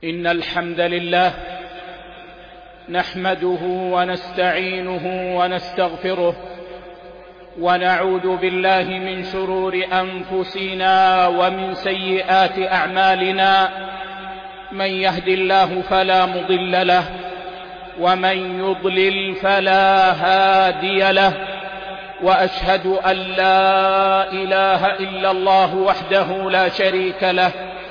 إن الحمد لله نحمده ونستعينه ونستغفره ونعوذ بالله من شرور أنفسنا ومن سيئات أعمالنا. من يهد الله فلا مضل له ومن يضلل فلا هادي له، وأشهد أن لا إله إلا الله وحده لا شريك له،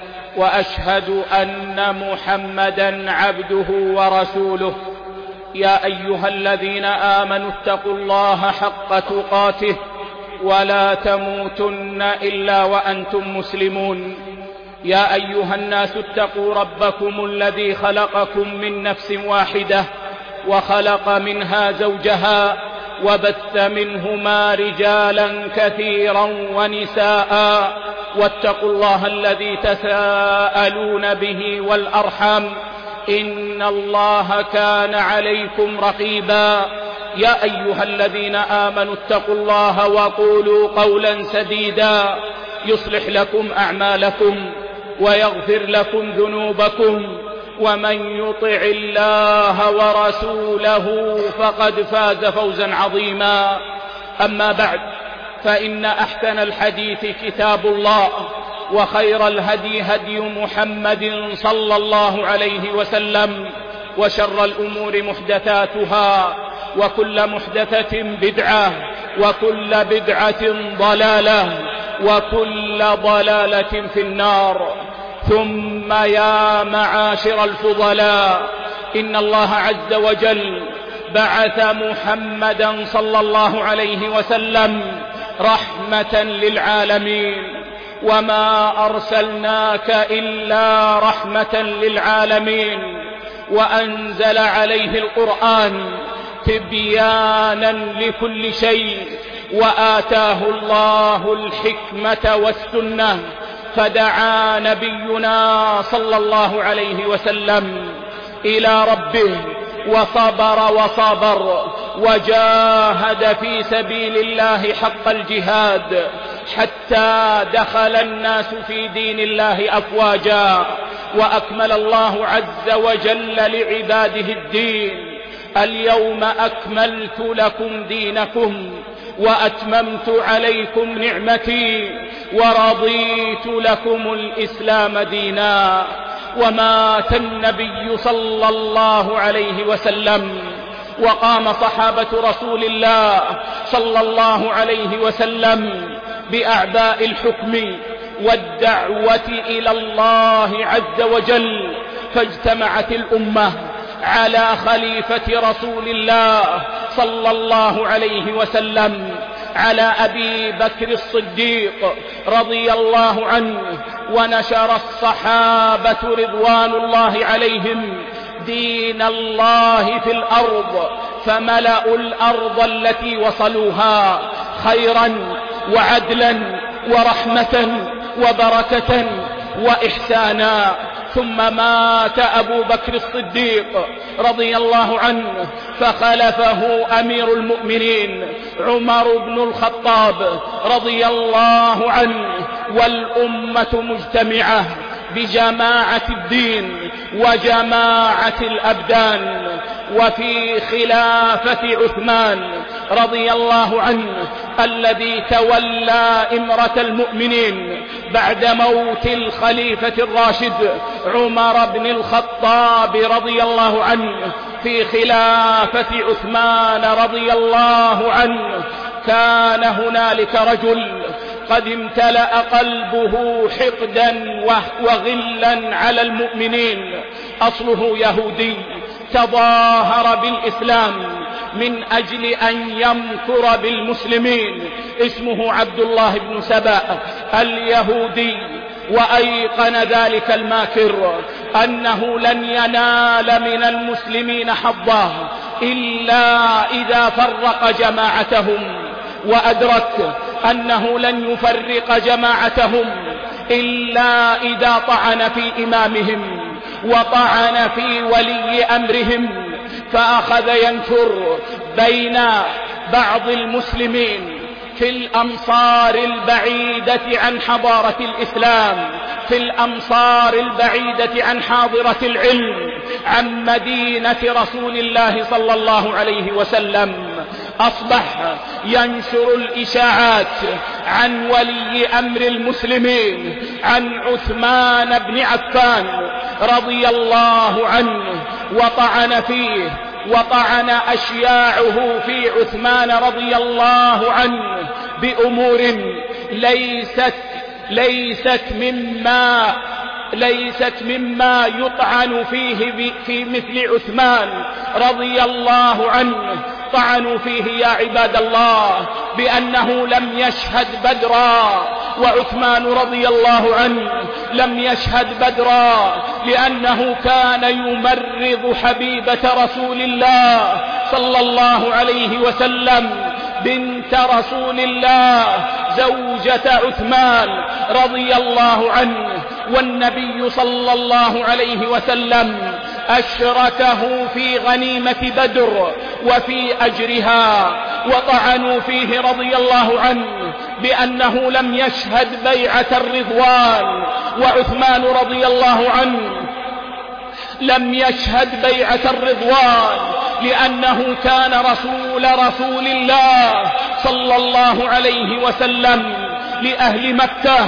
وأشهد أن محمدًا عبده ورسوله. يا أيها الذين آمنوا اتقوا الله حق تقاته ولا تموتن إلا وأنتم مسلمون. يا أيها الناس اتقوا ربكم الذي خلقكم من نفس واحدة وخلق منها زوجها وبث منهما رجالا كثيرا ونساء، واتقوا الله الذي تساءلون به والأرحام إن الله كان عليكم رقيبا. يا أيها الذين آمنوا اتقوا الله وقولوا قولا سديدا يصلح لكم أعمالكم ويغفر لكم ذنوبكم، ومن يطع الله ورسوله فقد فاز فوزا عظيما. أما بعد، فإن أحسن الحديث كتاب الله، وخير الهدي هدي محمد صلى الله عليه وسلم، وشر الأمور محدثاتها، وكل محدثة بدعة، وكل بدعة ضلالة، وكل ضلالة في النار. ثم يا معاشر الفضلاء، إن الله عز وجل بعث محمدا صلى الله عليه وسلم رحمة للعالمين، وما أرسلناك إلا رحمة للعالمين، وأنزل عليه القرآن تبيانا لكل شيء، وآتاه الله الحكمة والسنة، فدعا نبينا صلى الله عليه وسلم إلى ربه وصبر وجاهد في سبيل الله حق الجهاد، حتى دخل الناس في دين الله أفواجا، وأكمل الله عز وجل لعباده الدين. اليوم أكملت لكم دينكم وأتممت عليكم نعمتي ورضيت لكم الإسلام دينا. ومات النبي صلى الله عليه وسلم، وقام صحابة رسول الله صلى الله عليه وسلم بأعباء الحكم والدعوة إلى الله عز وجل، فاجتمعت الأمة على خليفة رسول الله صلى الله عليه وسلم، على أبي بكر الصديق رضي الله عنه، ونشر الصحابة رضوان الله عليهم دين الله في الأرض، فملأوا الأرض التي وصلوها خيرا وعدلا ورحمة وبركة وإحسانا. ثم مات أبو بكر الصديق رضي الله عنه، فخلفه أمير المؤمنين عمر بن الخطاب رضي الله عنه، والأمة مجتمعة بجماعة الدين وجماعة الأبدان. وفي خلافة عثمان رضي الله عنه الذي تولى إمرة المؤمنين بعد موت الخليفة الراشد عمر بن الخطاب رضي الله عنه، في خلافة عثمان رضي الله عنه، كان هنالك رجل قد امتلأ قلبه حقدا وغلا على المؤمنين، أصله يهودي تظاهر بالإسلام من أجل أن يمكر بالمسلمين، اسمه عبد الله بن سبأ اليهودي. وأيقن ذلك الماكر أنه لن ينال من المسلمين حظا إلا إذا فرق جماعتهم، وأدرك أنه لن يفرق جماعتهم إلا إذا طعن في إمامهم وطعن في ولي أمرهم، فأخذ ينشر بين بعض المسلمين في الأمصار البعيدة عن حضارة الإسلام، في الأمصار البعيدة عن حاضرة العلم، عن مدينة رسول الله صلى الله عليه وسلم، أصبح ينشر الإشاعات عن ولي أمر المسلمين، عن عثمان بن عفان رضي الله عنه، وطعن أشياعه في عثمان رضي الله عنه بأمور ليست مما يطعن فيه في مثل عثمان رضي الله عنه. طعنوا فيه يا عباد الله بأنه لم يشهد بدرا، وعثمان رضي الله عنه لم يشهد بدرا لأنه كان يمرض حبيبة رسول الله صلى الله عليه وسلم، بنت رسول الله زوجة عثمان رضي الله عنه، والنبي صلى الله عليه وسلم أشركه في غنيمة بدر وفي أجرها، وطعنوا فيه رضي الله عنه بأنه لم يشهد بيعة الرضوان، وعثمان رضي الله عنه لم يشهد بيعة الرضوان لأنه كان رسول الله صلى الله عليه وسلم لأهل مكة،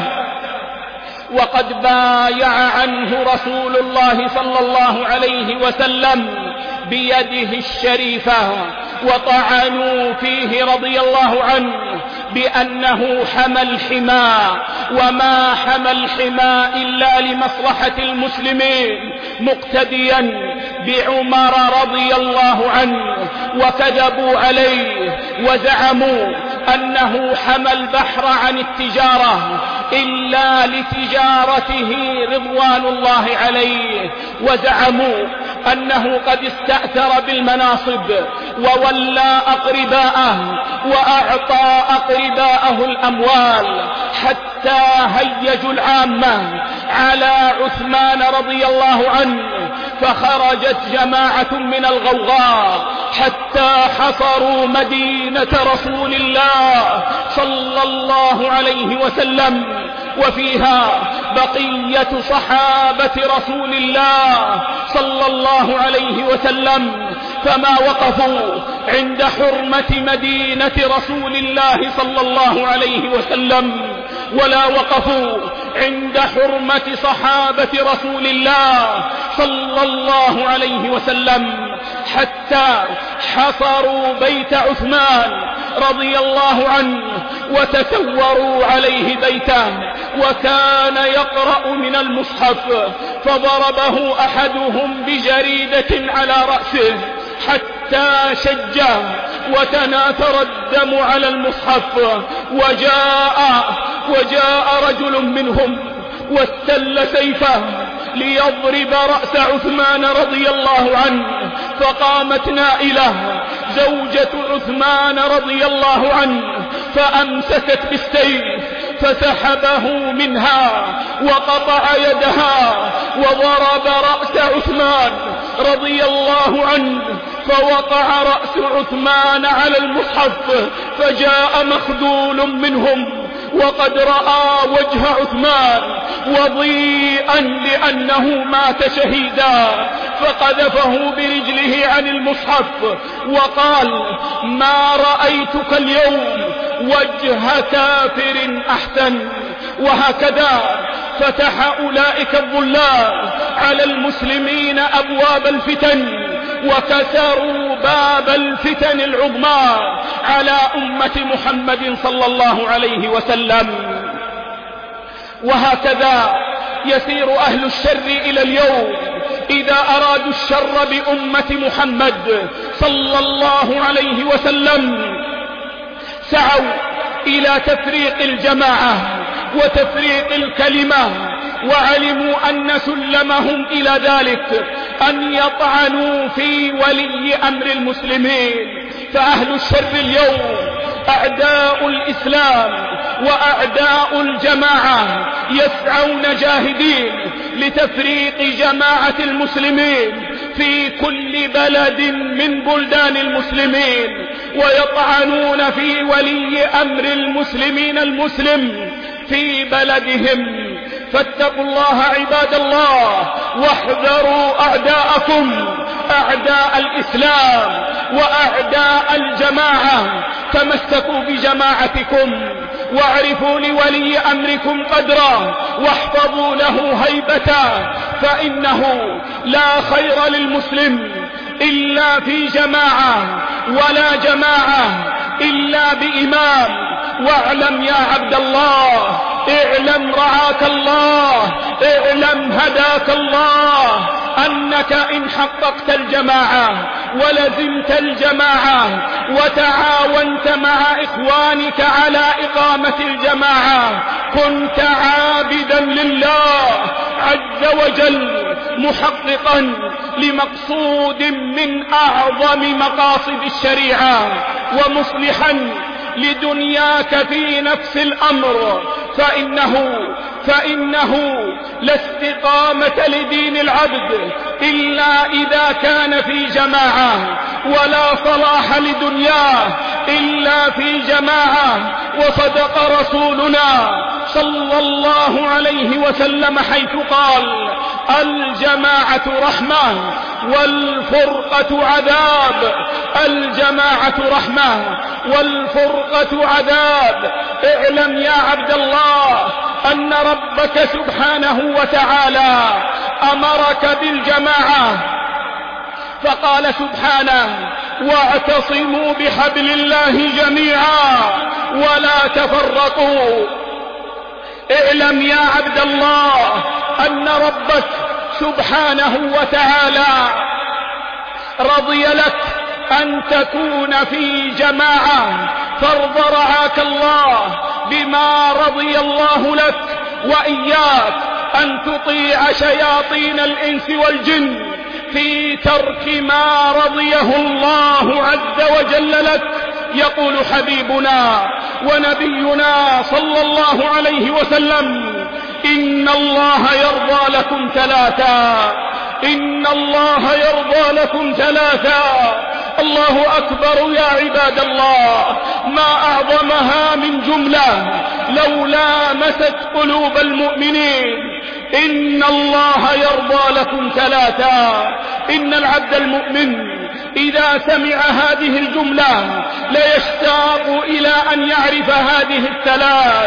وقد بايع عنه رسول الله صلى الله عليه وسلم بيده الشريفة، وطعنوا فيه رضي الله عنه بأنه حمى الحمى، وما حمى الحمى إلا لمصلحة المسلمين، مقتديا بعمر رضي الله عنه، وكذبوا عليه وزعموا أنه حمى البحر عن التجارة إلا لتجارته رضوان الله عليه، وزعموا أنه قد استأثر بالمناصب وولى أقرباءه وأعطى أقرباءه الأموال، حتى هيجوا العامة على عثمان رضي الله عنه، فخرجت جماعة من الغوغاء حتى حصروا مدينة رسول الله صلى الله عليه وسلم، وفيها بقية صحابة رسول الله صلى الله عليه وسلم، فما وقفوا عند حرمة مدينة رسول الله صلى الله عليه وسلم، ولا وقفوا عند حرمة صحابة رسول الله صلى الله عليه وسلم، حتى حصروا بيت عثمان رضي الله عنه وتسوروا عليه بيته، وكان يقرأ من المصحف، فضربه أحدهم بجريدة على رأسه حتى شجه وتناثر الدم على المصحف، وجاء رجل منهم واستل سيفه ليضرب رأس عثمان رضي الله عنه، فقامت نائلة زوجة عثمان رضي الله عنه فأمسكت بالسيف فسحبه منها وقطع يدها، وضرب رأس عثمان رضي الله عنه، فوقع رأس عثمان على المصحف، فجاء مخذول منهم وقد رأى وجه عثمان وضيئا لأنه مات شهيدا، فقذفه برجله عن المصحف وقال: ما رأيتك اليوم وجه كافر أحسن. وهكذا فتح أولئك الضلال على المسلمين أبواب الفتن، وكسروا باب الفتن العظمى على أمة محمد صلى الله عليه وسلم. وهكذا يسير أهل الشر إلى اليوم إذا أرادوا الشر بأمة محمد صلى الله عليه وسلم سعوا إلى تفريق الجماعة وتفريق الكلمة، وعلموا أن سلمهم إلى ذلك أن يطعنوا في ولي أمر المسلمين. فأهل الشر اليوم أعداء الإسلام وأعداء الجماعة يسعون جاهدين لتفريق جماعة المسلمين في كل بلد من بلدان المسلمين، ويطعنون في ولي أمر المسلمين المسلم في بلدهم. فاتقوا الله عباد الله، واحذروا أعداءكم، أعداء الإسلام وأعداء الجماعة. تمسكوا بجماعتكم، واعرفوا لولي أمركم قدره، واحفظوا له هيبته، فإنه لا خير للمسلم إلا في جماعة، ولا جماعة إلا بإمام. واعلم يا عبد الله، اعلم رعاك الله، اعلم هداك الله، أنك إن حققت الجماعة ولزمت الجماعة وتعاونت مع إخوانك على إقامة الجماعة كنت عابدا لله عز وجل، محققا لمقصود من أعظم مقاصد الشريعة، ومصلحا لدنياك في نفس الأمر. فإنه لا استقامة لدين العبد إلا إذا كان في جماعة، ولا صلاح لدنياه إلا في جماعة. وصدق رسولنا صلى الله عليه وسلم حيث قال: الجماعة رحمة والفرقة عذاب. الجماعة رحمة والفرقة عذاب. اعلم يا عبد الله أن ربك سبحانه وتعالى أمرك بالجماعة، فقال سبحانه: واعتصموا بحبل الله جميعا ولا تفرقوا. اعلم يا عبد الله أن ربك سبحانه وتعالى رضي لك أن تكون في جماعة، فارض رعاك الله بما رضي الله لك، وإياك أن تطيع شياطين الإنس والجن في ترك ما رضيه الله عز وجل لك. يقول حبيبنا ونبينا صلى الله عليه وسلم: إن الله يرضى لكم ثلاثا، إن الله يرضى لكم ثلاثا. الله أكبر يا عباد الله، ما أعظمها من جملة لو لامست قلوب المؤمنين. إن الله يرضى لكم ثلاثا. إن العبد المؤمن إذا سمع هذه الجملة ليشتاق إلى أن يعرف هذه الثلاث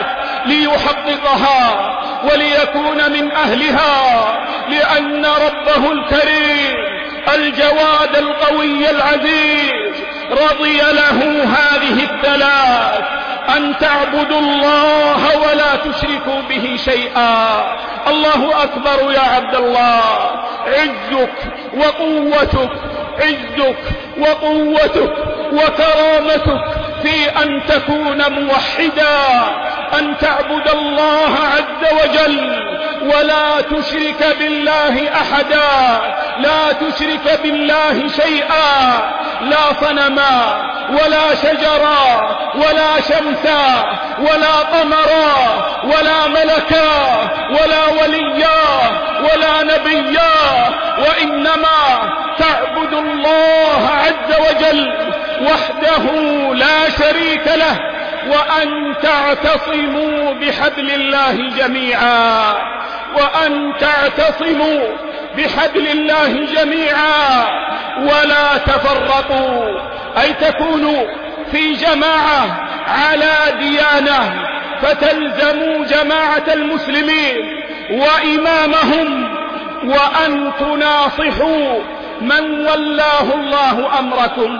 ليحققها وليكون من أهلها، لأن ربه الكريم الجواد القوي العزيز رضي له هذه الثلاث: أن تعبدوا الله ولا تشركوا به شيئا. الله أكبر يا عبد الله، عزك وقوتك، عزك وقوتك وكرامتك في أن تكون موحدا، أن تعبد الله عز وجل ولا تشرك بالله أحدا، لا تشرك بالله شيئا، لا صنما ولا شجرا ولا شمسا ولا قمرا ولا ملكا ولا وليا ولا نبيا، وإنما تعبد الله عز وجل وحده لا شريك له، وأن تعتصموا بحبل الله جميعا، وأن تعتصموا بحبل الله جميعا ولا تفرقوا، أي تكونوا في جماعة على ديانة، فتلزموا جماعة المسلمين وإمامهم، وأن تناصحوا من ولاه الله أمركم.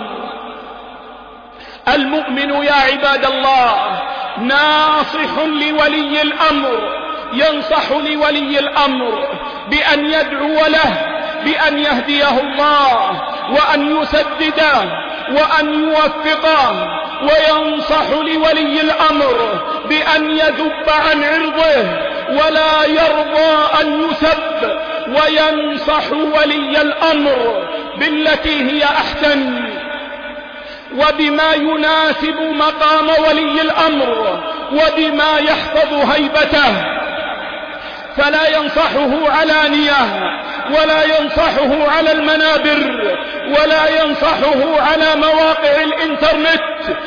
المؤمن يا عباد الله ناصح لولي الأمر، ينصح لولي الأمر بأن يدعو له بأن يهديه الله وأن يسدده وأن يوفقه، وينصح لولي الأمر بأن يذب عن عرضه ولا يرضى أن يسب، وينصح ولي الأمر بالتي هي أحسن وبما يناسب مقام ولي الأمر وبما يحفظ هيبته، فلا ينصحه علانية ولا ينصحه على المنابر ولا ينصحه على مواقع الإنترنت،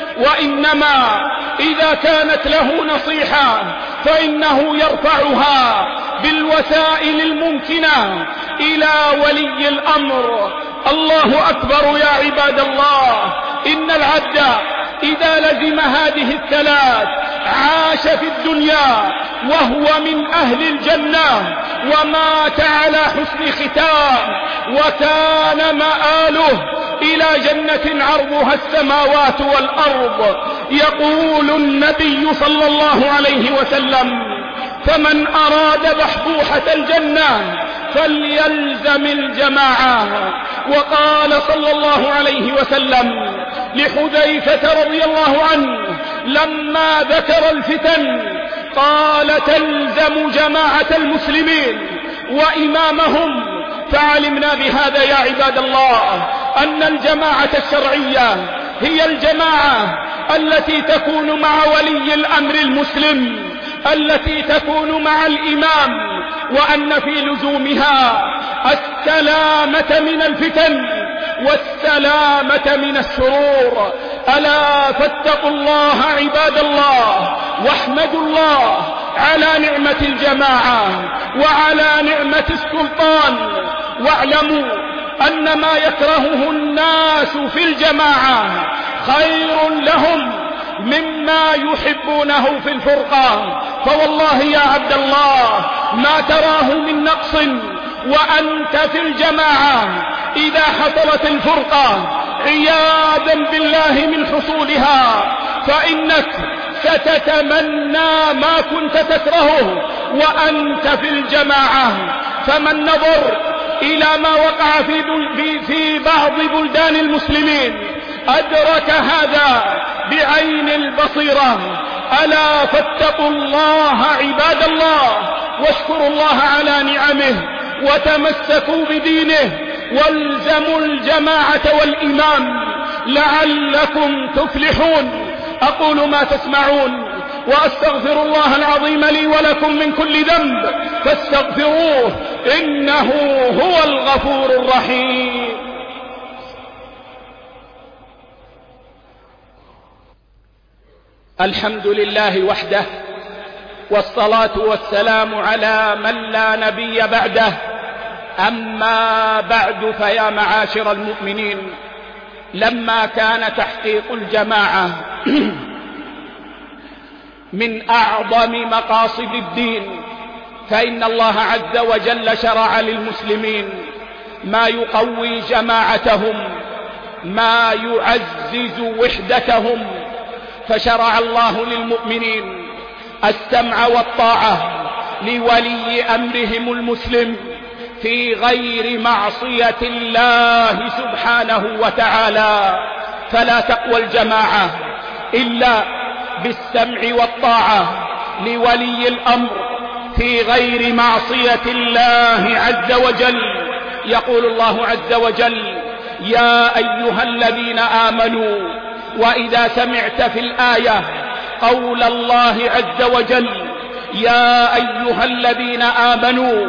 وإنما إذا كانت له نصيحة فإنه يرفعها بالوسائل الممكنة إلى ولي الأمر. الله أكبر يا عباد الله. إن العبد إذا لزم هذه الثلاث عاش في الدنيا وهو من أهل الجنة ومات على حسن ختام، وكان مآله إلى جنة عرضها السماوات والأرض. يقول النبي صلى الله عليه وسلم: فمن أراد بحبوحة الجنة فليلزم الجماعة. وقال صلى الله عليه وسلم لحذيفة رضي الله عنه لما ذكر الفتن قال: تلزم جماعة المسلمين وإمامهم. فعلمنا بهذا يا عباد الله أن الجماعة الشرعية هي الجماعة التي تكون مع ولي الأمر المسلم، التي تكون مع الإمام، وأن في لزومها السلامة من الفتن والسلامة من الشرور. ألا فاتقوا الله عباد الله، واحمدوا الله على نعمة الجماعة وعلى نعمة السلطان، واعلموا أن ما يكرهه الناس في الجماعة خير لهم مما يحبونه في الفرقة. فوالله يا عبد الله ما تراه من نقص وأنت في الجماعة إذا حصلت الفرقة عياذا بالله من حصولها فإنك ستتمنى ما كنت تكرهه وأنت في الجماعة. فمن نظر إلى ما وقع في بعض بلدان المسلمين أدرك هذا بعين البصيرة. ألا فاتقوا الله عباد الله، واشكروا الله على نعمه، وتمسكوا بدينه، والزموا الجماعة والإمام لعلكم تفلحون. أقول ما تسمعون وأستغفر الله العظيم لي ولكم من كل ذنب فاستغفروه إنه هو الغفور الرحيم. الحمد لله وحده، والصلاة والسلام على من لا نبي بعده. أما بعد، فيا معاشر المؤمنين، لما كان تحقيق الجماعة من أعظم مقاصد الدين، فإن الله عز وجل شرع للمسلمين ما يقوي جماعتهم، ما يعزز وحدتهم. فشرع الله للمؤمنين السمع والطاعة لولي أمرهم المسلم في غير معصية الله سبحانه وتعالى. فلا تقوى الجماعة إلا بالسمع والطاعة لولي الأمر في غير معصية الله عز وجل. يقول الله عز وجل: يا أيها الذين آمنوا. وإذا سمعت في الآية قول الله عز وجل يا أيها الذين آمنوا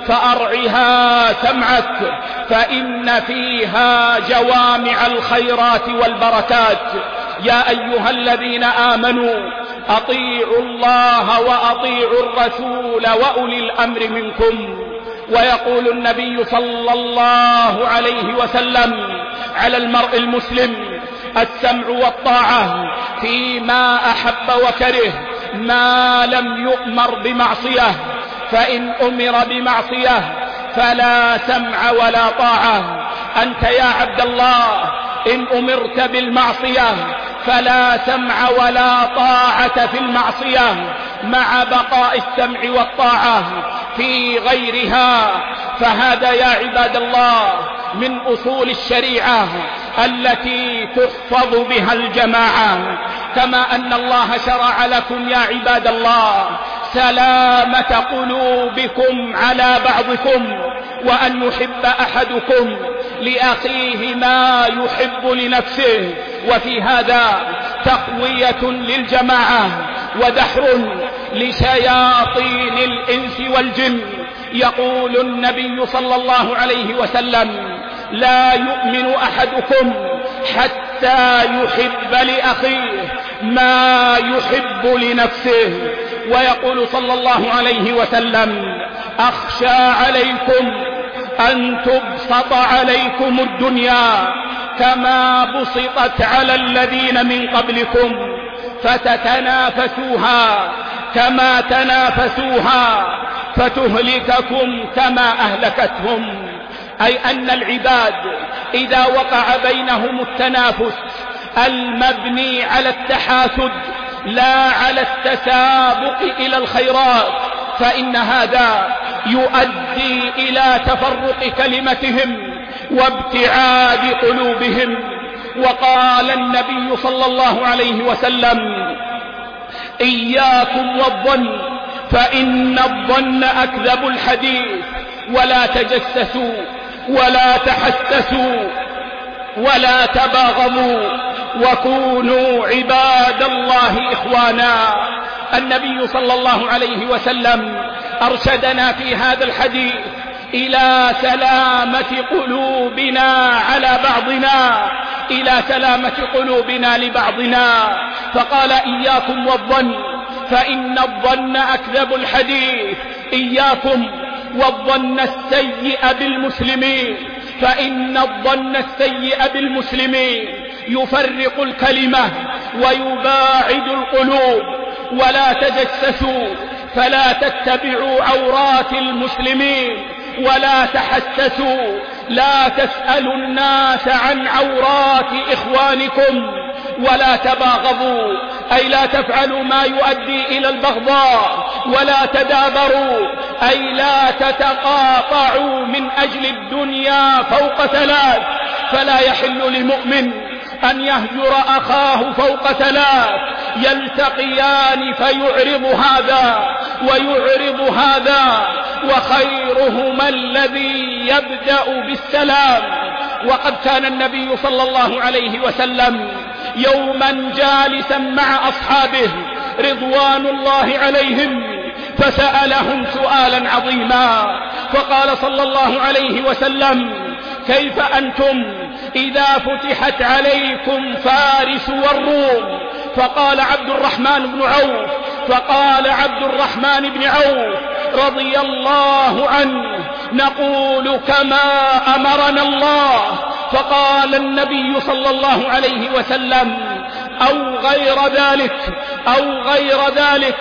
فأرعها سمعك، فإن فيها جوامع الخيرات والبركات. يا أيها الذين آمنوا أطيعوا الله وأطيعوا الرسول وأولي الأمر منكم. ويقول النبي صلى الله عليه وسلم: على المرء المسلم السمع والطاعة فيما أحب وكره ما لم يؤمر بمعصية، فإن أمر بمعصية فلا سمع ولا طاعة. أنت يا عبد الله إن أمرت بالمعصية فلا سمع ولا طاعة في المعصية، مع بقاء السمع والطاعة في غيرها. فهذا يا عباد الله من أصول الشريعة التي تحفظ بها الجماعة. كما أن الله شرع لكم يا عباد الله سلامة قلوبكم على بعضكم، وأن يحب أحدكم لأخيه ما يحب لنفسه. وفي هذا تقوية للجماعة ودحر لشياطين الإنس والجن يقول النبي صلى الله عليه وسلم: لا يؤمن أحدكم حتى يحب لأخيه ما يحب لنفسه. ويقول صلى الله عليه وسلم: أخشى عليكم أن تبسط عليكم الدنيا كما بسطت على الذين من قبلكم فتتنافسوها كما تنافسوها فتهلككم كما أهلكتهم. أي أن العباد إذا وقع بينهم التنافس المبني على التحاسد لا على التسابق إلى الخيرات فإن هذا يؤدي إلى تفرق كلمتهم وابتعاد قلوبهم. وقال النبي صلى الله عليه وسلم: إياكم والظن فإن الظن أكذب الحديث، ولا تجسسوا ولا تحسسوا ولا تباغضوا وكونوا عباد الله إخوانا. النبي صلى الله عليه وسلم أرشدنا في هذا الحديث إلى سلامة قلوبنا على بعضنا، إلى سلامة قلوبنا لبعضنا، فقال: إياكم والظن فإن الظن أكذب الحديث. إياكم والظن السيء بالمسلمين، فإن الظن السيء بالمسلمين يفرق الكلمة ويباعد القلوب. ولا تجسسوا فلا تتبعوا عورات المسلمين ولا تحسسوا، لا تسألوا الناس عن عورات إخوانكم ولا تباغضوا، أي لا تفعلوا ما يؤدي إلى البغضاء، ولا تدابروا أي لا تتقاطعوا من أجل الدنيا فوق ثلاث. فلا يحل لمؤمن أن يهجر أخاه فوق ثلاث، يلتقيان فيعرض هذا ويعرض هذا، وخيرهما الذي يبدأ بالسلام. وقد كان النبي صلى الله عليه وسلم يوما جالسا مع أصحابه رضوان الله عليهم فسألهم سؤالا عظيما، فقال صلى الله عليه وسلم: كيف أنتم إذا فتحت عليكم فارس والروم؟ فقال عبد الرحمن بن عوف رضي الله عنه: نقول كما أمرنا الله. فقال النبي صلى الله عليه وسلم: أو غير ذلك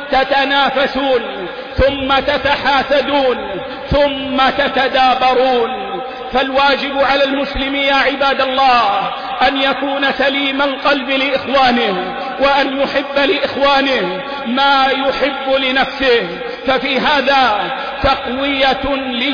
تتنافسون ثم تتحاسدون ثم تتدابرون. فالواجب على المسلم يا عباد الله أن يكون سليم القلب لإخوانه، وأن يحب لإخوانه ما يحب لنفسه. ففي هذا تقوية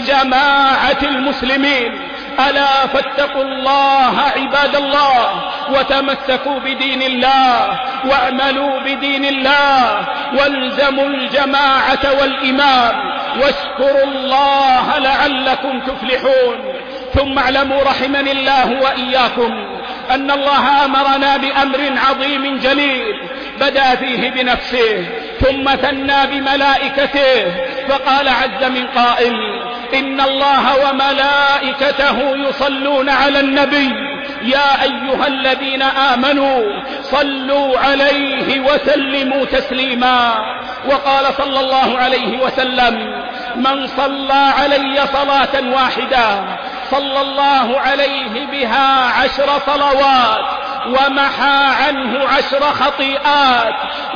لجماعة المسلمين. ألا فاتقوا الله عباد الله، وتمسكوا بدين الله، واعملوا بدين الله، والزموا الجماعة والإمام، واشكروا الله لعلكم تفلحون. ثم اعلموا رحمني الله وإياكم أن الله أمرنا بأمر عظيم جليل بدأ فيه بنفسه ثم ثنى بملائكته، فقال عز من قائل: إن الله وملائكته يصلون على النبي يا أيها الذين آمنوا صلوا عليه وسلموا تسليما. وقال صلى الله عليه وسلم: من صلى علي صلاة واحدة صلى الله عليه بها 10 صلوات ومحى عنه 10 خطيئات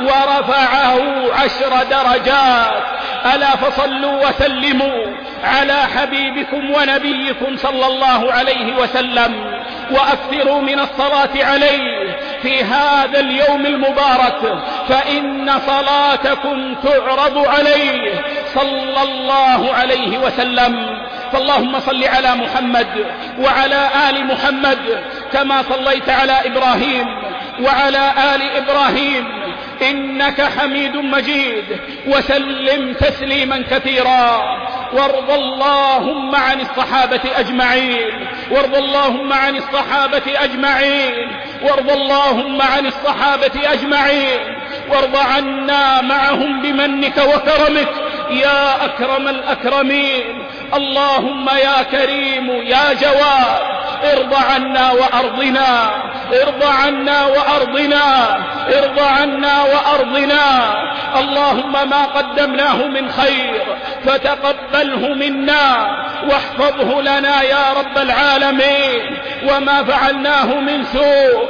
ورفعه 10 درجات. ألا فصلوا وسلموا على حبيبكم ونبيكم صلى الله عليه وسلم، وأكثروا من الصلاة عليه في هذا اليوم المبارك، فإن صلاتكم تعرض عليه صلى الله عليه وسلم. فاللهم صل على محمد وعلى آل محمد كما صليت على إبراهيم وعلى آل إبراهيم إنك حميد مجيد، وسلم تسليما كثيرا. وارض اللهم عن الصحابة أجمعين، وارض اللهم عن الصحابة أجمعين، وارض اللهم عن الصحابة أجمعين، وارض عنا معهم بمنك وكرمك يا أكرم الأكرمين. اللهم يا كريم يا جواد ارض عنا وأرضنا، ارض عنا وأرضنا، ارض عنا وأرضنا. اللهم ما قدمناه من خير فتقبله منا واحفظه لنا يا رب العالمين، وما فعلناه من سوء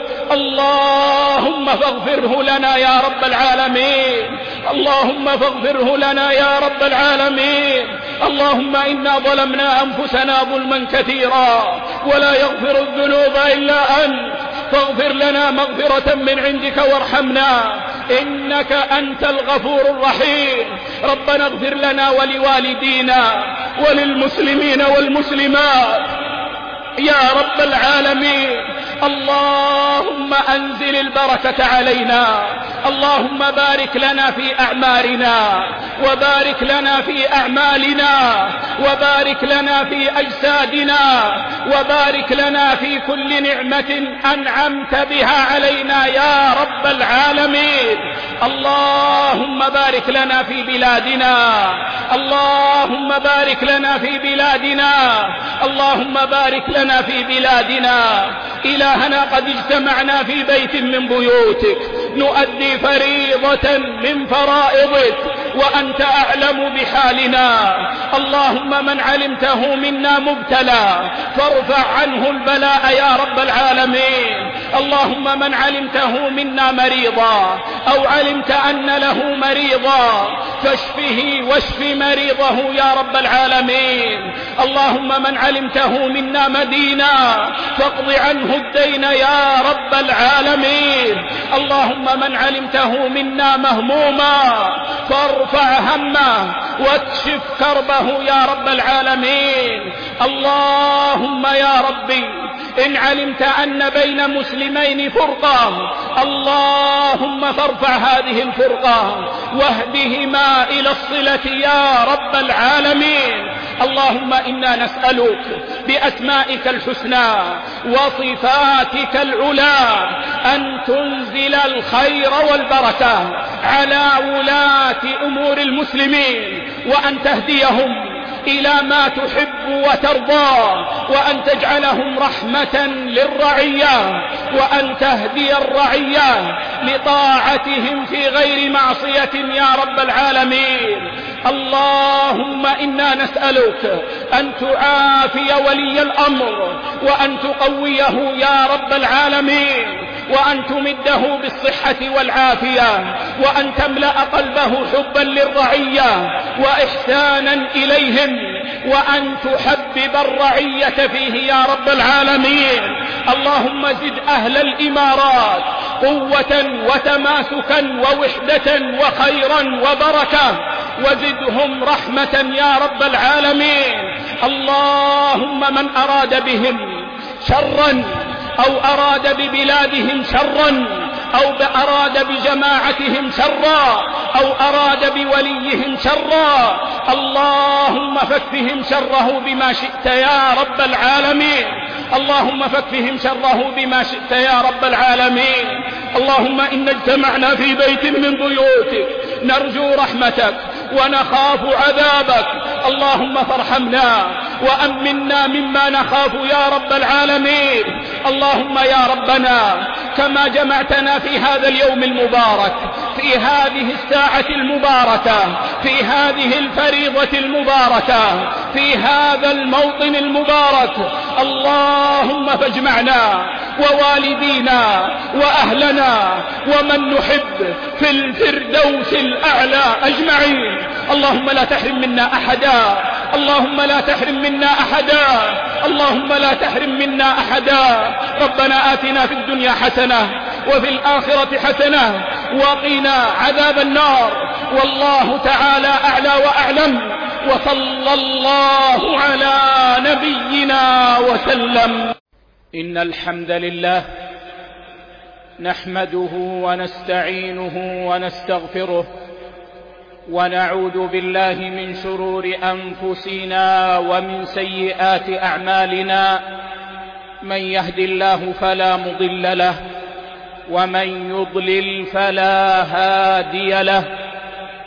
اللهم فاغفره لنا يا رب العالمين، اللهم فاغفره لنا يا رب العالمين. اللهم إنا ظلمنا أنفسنا ظلما كثيرا ولا يغفر الذنوب إلا أنت، فاغفر لنا مغفرة من عندك وارحمنا إنك أنت الغفور الرحيم. ربنا اغفر لنا ولوالدينا وللمسلمين والمسلمات يا رب العالمين. اللهم أنزل البركة علينا، اللهم بارك لنا في أعمارنا وبارك لنا في أعمالنا وبارك لنا في أجسادنا وبارك لنا في كل نعمة أنعمت بها علينا يا رب العالمين. اللهم بارك لنا في بلادنا، اللهم بارك لنا في بلادنا، اللهم بارك لنا في بلادنا. إلهنا قد اجتمعنا في بيت من بيوتك نؤدي فريضة من فرائضك وأنت أعلم بحالنا. اللهم من علمته منا مبتلى فارفع عنه البلاء يا رب العالمين. اللهم من علمته منا مريضا أو علمت أن له مريضا فاشفه واشف مريضه يا رب العالمين. اللهم من علمته منا مدينا فاقض عنه الدين يا رب العالمين. اللهم من علمته منا مهموما فارفع همه واكشف كربه يا رب العالمين. اللهم يا ربي إن علمت أن بين مسلمين فرقة اللهم فارفع هذه الفرقة واهدهما إلى الصلة يا رب العالمين. اللهم إنا نسألك بأسمائك الحسنى وصفاتك العلى أن تنزل الخير والبركة على ولاة أمور المسلمين وأن تهديهم إلى ما تحب وترضى وأن تجعلهم رحمة للرعية وأن تهدي الرعية لطاعتهم في غير معصية يا رب العالمين. اللهم إنا نسألك أن تعافي ولي الأمر وأن تقويه يا رب العالمين وأن تمده بالصحة والعافية وأن تملأ قلبه حبا للرعية وإحسانا إليهم وأن تحبب الرعية فيه يا رب العالمين. اللهم زد أهل الإمارات قوة وتماسكا ووحدة وخيرا وبركة وزدهم رحمة يا رب العالمين. اللهم من أراد بهم شرا أو أراد ببلادهم شرا أو أراد بجماعتهم شرا أو أراد بوليهم شرا اللهم فكفهم شره بما شئت يا رب العالمين. اللهم فكفهم شره بما شئت يا رب العالمين. اللهم إن اجتمعنا في بيت من بيوتك نرجو رحمتك ونخاف عذابك اللهم فارحمنا وأمنا مما نخاف يا رب العالمين. اللهم يا ربنا كما جمعتنا في هذا اليوم المبارك في هذه الساعة المباركة في هذه الفريضة المباركة في هذا الموطن المبارك اللهم فاجمعنا ووالدينا وأهلنا ومن نحب في الفردوس الأعلى أجمعين. اللهم لا تحرم منا أحدا، اللهم لا تحرم منا أحدا، اللهم لا تحرم منا أحدا. ربنا آتنا في الدنيا حسنة وفي الآخرة حسنة وقنا عذاب النار. والله تعالى أعلى وأعلم وصلى الله على نبينا وسلم. إن الحمد لله نحمده ونستعينه ونستغفره ونعوذ بالله من شرور أنفسنا ومن سيئات أعمالنا. من يهد الله فلا مضل له ومن يضلل فلا هادي له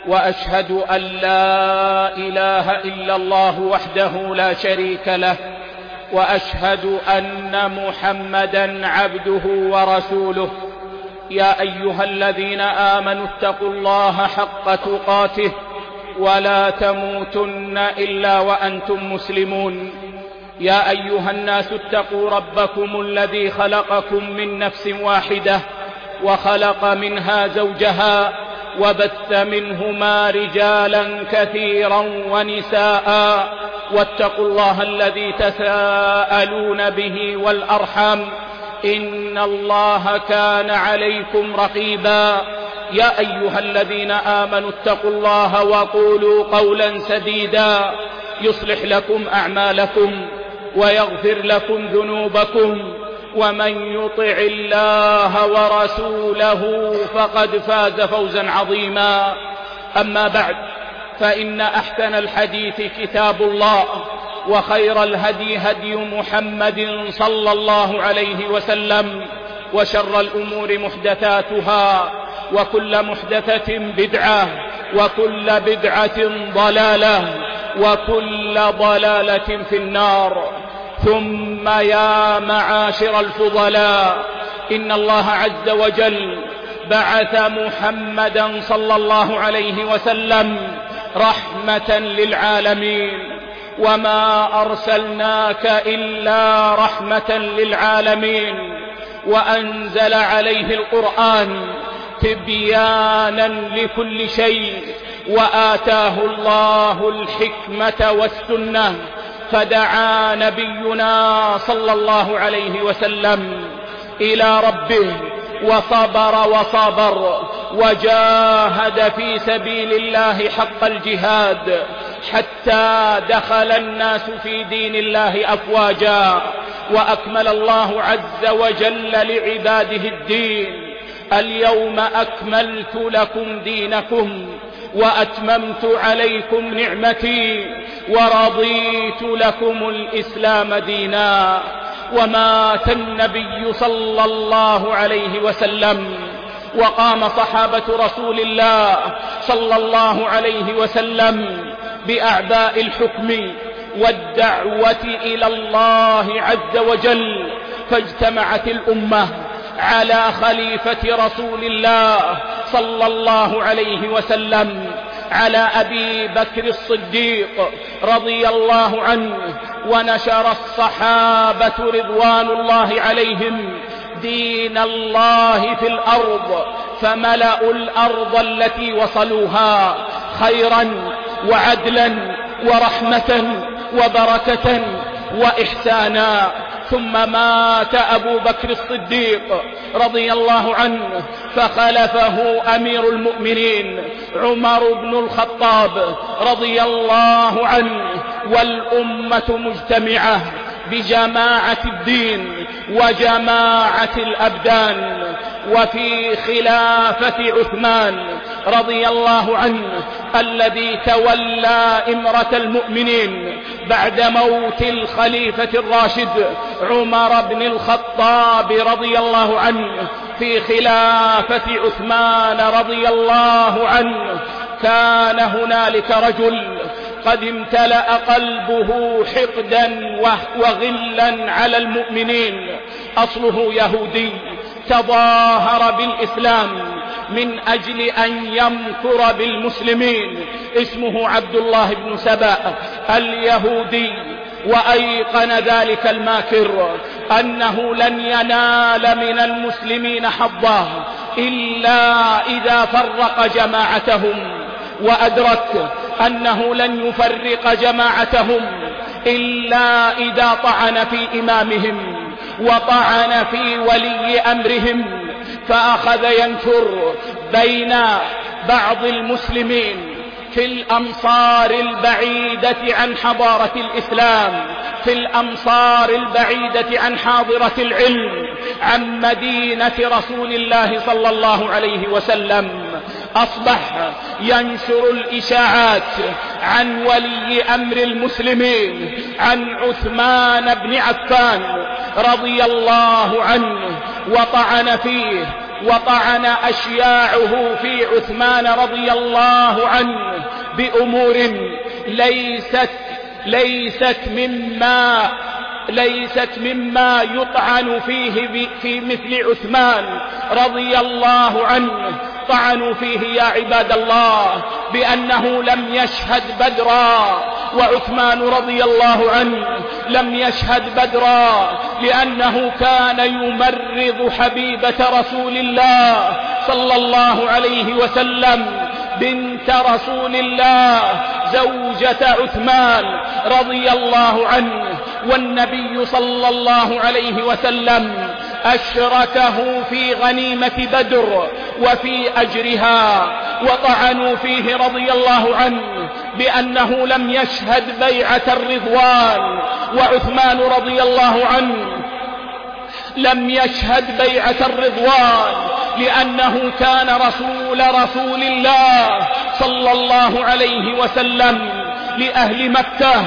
وأشهد أن لا إله إلا الله وحده لا شريك له، وأشهد أن محمدا عبده ورسوله. يا أيها الذين آمنوا اتقوا الله حق تقاته ولا تموتن إلا وأنتم مسلمون. يا أيها الناس اتقوا ربكم الذي خلقكم من نفس واحدة وخلق منها زوجها وبث منهما رجالا كثيرا ونساء، واتقوا الله الذي تساءلون به والأرحام إن الله كان عليكم رقيبا. يا أيها الذين آمنوا اتقوا الله وقولوا قولا سديدا يصلح لكم أعمالكم ويغفر لكم ذنوبكم، ومن يطع الله ورسوله فقد فاز فوزا عظيما. أما بعد، فإن أحسن الحديث كتاب الله، وخير الهدي هدي محمد صلى الله عليه وسلم، وشر الأمور محدثاتها، وكل محدثة بدعة، وكل بدعة ضلالة، وكل ضلالة في النار. ثم يا معاشر الفضلاء، إن الله عز وجل بعث محمدا صلى الله عليه وسلم رحمة للعالمين، وما أرسلناك إلا رحمة للعالمين، وأنزل عليه القرآن تبيانا لكل شيء، وآتاه الله الحكمة والسنة، فدعا نبينا صلى الله عليه وسلم إلى ربه وصبر وجاهد في سبيل الله حق الجهاد، حتى دخل الناس في دين الله أفواجا، وأكمل الله عز وجل لعباده الدين. اليوم أكملت لكم دينكم وأتممت عليكم نعمتي ورضيت لكم الإسلام دينا. ومات النبي صلى الله عليه وسلم، وقام صحابة رسول الله صلى الله عليه وسلم بأعباء الحكم والدعوة إلى الله عز وجل، فاجتمعت الأمة على خليفة رسول الله صلى الله عليه وسلم، على أبي بكر الصديق رضي الله عنه، ونشر الصحابة رضوان الله عليهم دين الله في الأرض، فملأوا الأرض التي وصلوها خيرا وعدلا ورحمة وبركة وإحسانا. ثم مات أبو بكر الصديق رضي الله عنه، فخلفه أمير المؤمنين عمر بن الخطاب رضي الله عنه، والأمة مجتمعة بجماعة الدين وجماعة الأبدان. وفي خلافة عثمان رضي الله عنه الذي تولى إمرة المؤمنين بعد موت الخليفة الراشد عمر بن الخطاب رضي الله عنه، في خلافة عثمان رضي الله عنه، كان هنالك رجل قد امتلأ قلبه حقدا وغلا على المؤمنين، أصله يهودي تظاهر بالإسلام من أجل أن يمكر بالمسلمين، اسمه عبد الله بن سبأ اليهودي. وأيقن ذلك الماكر أنه لن ينال من المسلمين حظا إلا إذا فرق جماعتهم، وأدرك أنه لن يفرق جماعتهم إلا إذا طعن في إمامهم وطعن في ولي أمرهم، فأخذ ينشر بين بعض المسلمين في الأمصار البعيدة عن حضارة الإسلام، في الأمصار البعيدة عن حاضرة العلم، عن مدينة رسول الله صلى الله عليه وسلم. أصبح ينشر الإشاعات عن ولي أمر المسلمين، عن عثمان بن عفان رضي الله عنه، وطعن فيه وطعن أشياعه في عثمان رضي الله عنه بأمور ليست مما يطعن فيه في مثل عثمان رضي الله عنه. طعنوا فيه يا عباد الله بأنه لم يشهد بدرا، وعثمان رضي الله عنه لم يشهد بدرا لأنه كان يمرض حبيبة رسول الله صلى الله عليه وسلم بنت رسول الله زوجة عثمان رضي الله عنه، والنبي صلى الله عليه وسلم أشركه في غنيمة بدر وفي أجرها. وطعنوا فيه رضي الله عنه بأنه لم يشهد بيعة الرضوان، وعثمان رضي الله عنه لم يشهد بيعة الرضوان لأنه كان رسول الله صلى الله عليه وسلم لأهل مكة،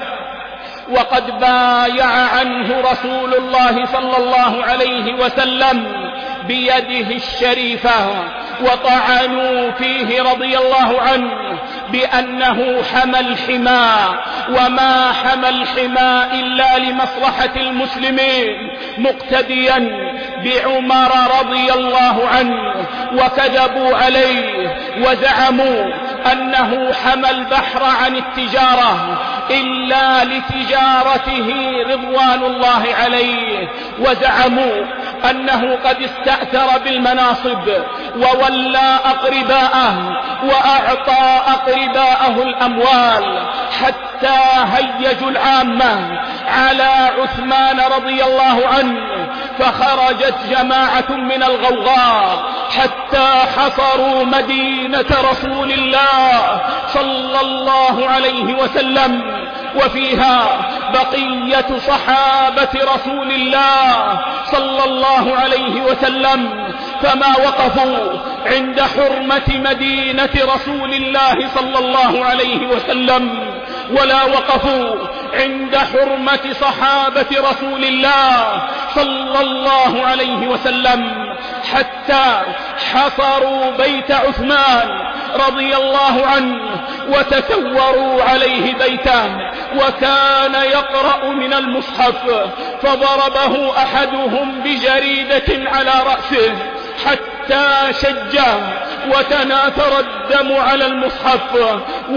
وقد بايع عنه رسول الله صلى الله عليه وسلم بيده الشريفة. وطعنوا فيه رضي الله عنه بأنه حمى الحمى، وما حمى الحمى إلا لمصلحة المسلمين مقتديا بعمر رضي الله عنه. وكذبوا عليه وزعموا أنه حمى البحر عن التجارة إلا لتجارته رضوان الله عليه، وزعموا أنه قد استأثر بالمناصب وولى أقرباءه وأعطى أقرباءه الأموال حتى هيجوا العامة على عثمان رضي الله عنه، فخرجت جماعة من الغوغاء حتى حصروا مدينة رسول الله صلى الله عليه وسلم، وفيها بقية صحابة رسول الله صلى الله عليه وسلم، فما وقفوا عند حرمة مدينة رسول الله صلى الله عليه وسلم، ولا وقفوا عند حرمة صحابة رسول الله صلى الله عليه وسلم، حتى حصروا بيت عثمان رضي الله عنه وتسوروا عليه بيته، وكان يقرأ من المصحف، فضربه أحدهم بجريدة على رأسه حتى شجه وتناثر الدم على المصحف.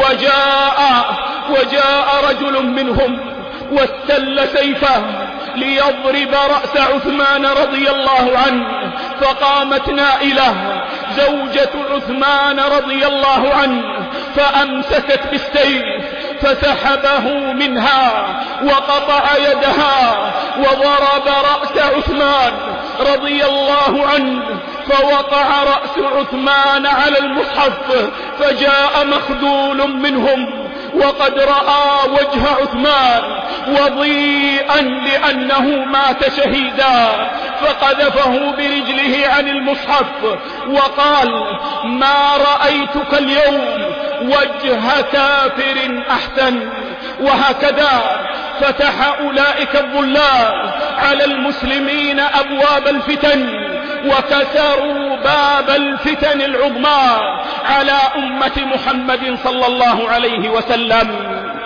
وجاء رجل منهم واستل سيفه ليضرب رأس عثمان رضي الله عنه، فقامت نائلة زوجة عثمان رضي الله عنه فأمسكت بالسيف فسحبه منها وقطع يدها وضرب رأس عثمان رضي الله عنه، فوقع رأس عثمان على المصحف، فجاء مخذول منهم وقد رأى وجه عثمان وضيئا لأنه مات شهيدا، فقذفه برجله عن المصحف وقال: ما رأيتك اليوم وجه كافر أحسن. وهكذا فتح أولئك الضلال على المسلمين أبواب الفتن، وكسروا باب الفتن العظمى على أمة محمد صلى الله عليه وسلم.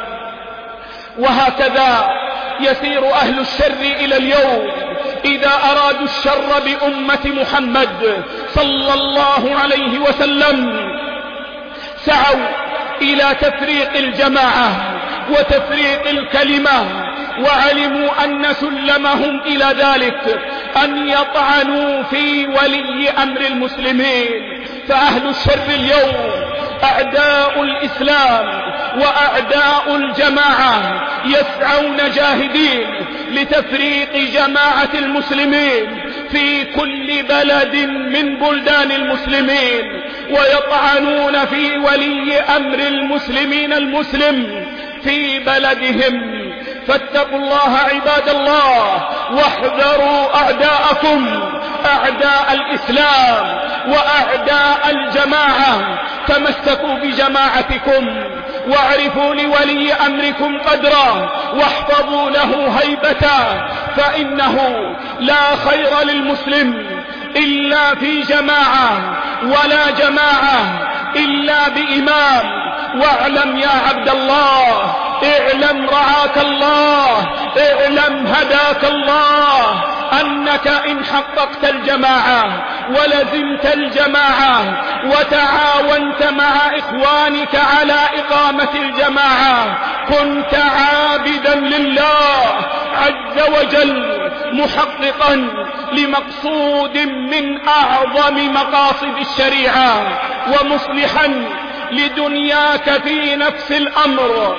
وهكذا يسير أهل الشر إلى اليوم إذا أرادوا الشر بأمة محمد صلى الله عليه وسلم سعوا إلى تفريق الجماعة وتفريق الكلمة، وعلموا أن سلمهم إلى ذلك أن يطعنوا في ولي أمر المسلمين. فأهل الشر اليوم أعداء الإسلام وأعداء الجماعة يسعون جاهدين لتفريق جماعة المسلمين في كل بلد من بلدان المسلمين، ويطعنون في ولي أمر المسلمين المسلم في بلدهم. فاتقوا الله عباد الله، واحذروا أعداءكم، أعداء الإسلام وأعداء الجماعة. تمسكوا بجماعتكم واعرفوا لولي أمركم قدره، واحفظوا له هيبته، فإنه لا خير للمسلم إلا في جماعة، ولا جماعة إلا بإمام. واعلم يا عبد الله، اعلم رعاك الله، اعلم هداك الله، أنك إن حققت الجماعة ولزمت الجماعة وتعاونت مع إخوانك على إقامة الجماعة كنت عابدا لله عز وجل، محققا لمقصود من أعظم مقاصد الشريعة، ومصلحا لدنياك في نفس الأمر.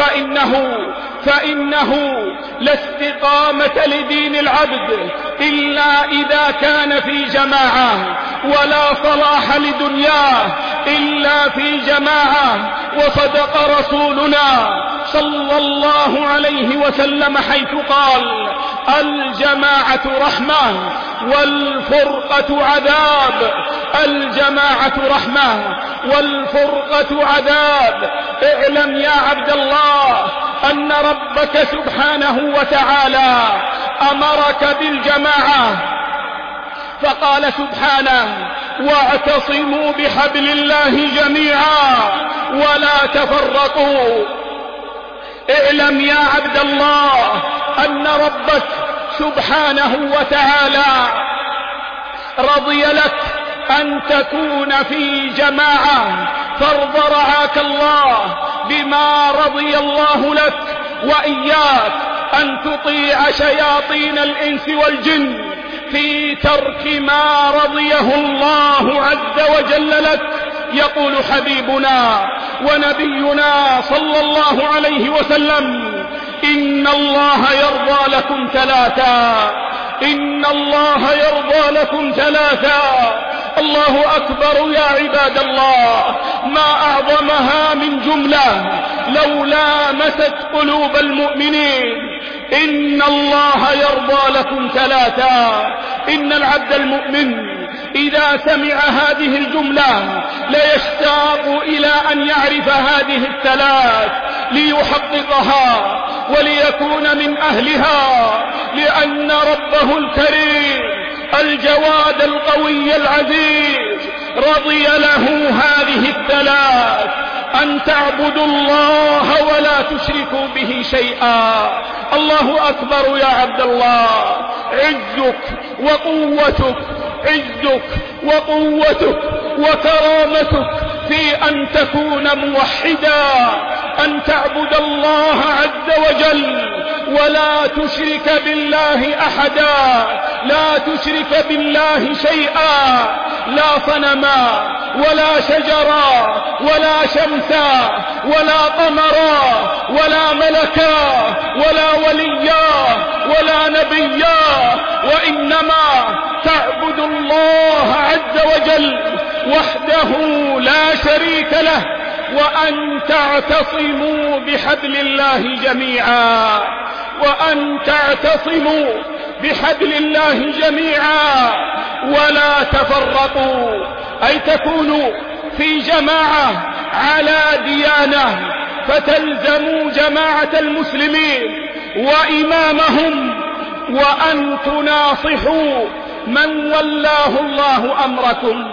فإنه لا استقامة لدين العبد إلا إذا كان في جماعة، ولا صلاح لدنياه إلا في جماعة. وصدق رسولنا صلى الله عليه وسلم حيث قال: الجماعة رحمة والفرقة عذاب. الجماعة رحمة والفرقة عذاب. اعلم يا عبد الله أن ربك سبحانه وتعالى أمرك بالجماعة، فقال سبحانه: واعتصموا بحبل الله جميعا ولا تفرقوا. اعلم يا عبد الله أن ربك سبحانه وتعالى رضي لك أن تكون في جماعة، فارض رعاك الله بما رضي الله لك، وإياك أن تطيع شياطين الإنس والجن في ترك ما رضيه الله عز وجل لك. يقول حبيبنا ونبينا صلى الله عليه وسلم: إن الله يرضى لكم ثلاثا، إن الله يرضى لكم ثلاثا. الله أكبر يا عباد الله، ما أعظمها من جملة لو لامست قلوب المؤمنين. إن الله يرضى لكم ثلاثا. إن العبد المؤمن إذا سمع هذه الجملة ليشتاق إلى أن يعرف هذه الثلاث ليحققها وليكون من أهلها، لأن ربه الكريم الجواد القوي العزيز رضي له هذه الثلاث: أن تعبدوا الله ولا تشركوا به شيئا. الله أكبر يا عبد الله، عزك وقوتك، عزك وقوتك وكرامتك في أن تكون موحدا، أن تعبد الله عز وجل ولا تشرك بالله أحدا، لا تشرك بالله شيئا، لا صنما ولا شجرا ولا شمسا ولا قمرا ولا ملكا ولا وليا ولا نبيا، وإنما تعبد الله عز وجل وحده لا شريك له، وأن تعتصموا بحبل الله جميعا، وأن تعتصموا بحبل الله جميعا ولا تفرقوا، أي تكونوا في جماعة على ديانة، فتلزموا جماعة المسلمين وإمامهم، وأن تناصحوا من ولاه الله أمركم.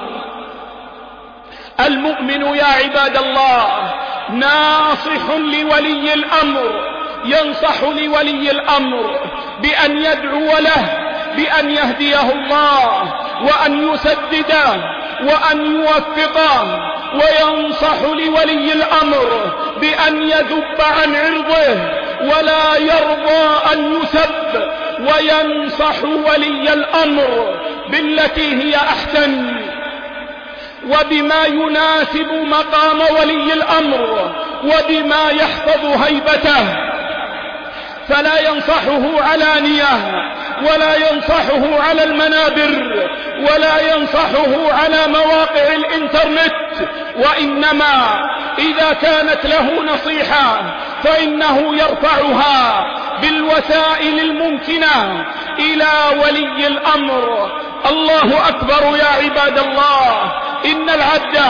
المؤمن يا عباد الله ناصح لولي الأمر، ينصح لولي الأمر بأن يدعو له بأن يهديه الله وأن يسدده وأن يوفقه، وينصح لولي الأمر بأن يذب عن عرضه ولا يرضى أن يسب، وينصح ولي الأمر بالتي هي أحسن وبما يناسب مقام ولي الأمر وبما يحفظ هيبته، فلا ينصحه علانية ولا ينصحه على المنابر ولا ينصحه على مواقع الإنترنت، وإنما إذا كانت له نصيحة فإنه يرفعها بالوسائل الممكنة إلى ولي الأمر. الله أكبر يا عباد الله، إن العبد